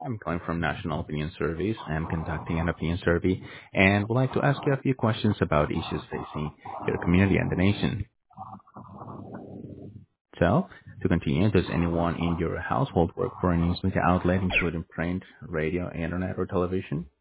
I'm calling from National Opinion Surveys. I'm conducting an opinion survey and would like to ask you a few questions about issues facing your community and the nation. So, to continue, does anyone in your household work for a news media outlet, including print, radio, internet, or television?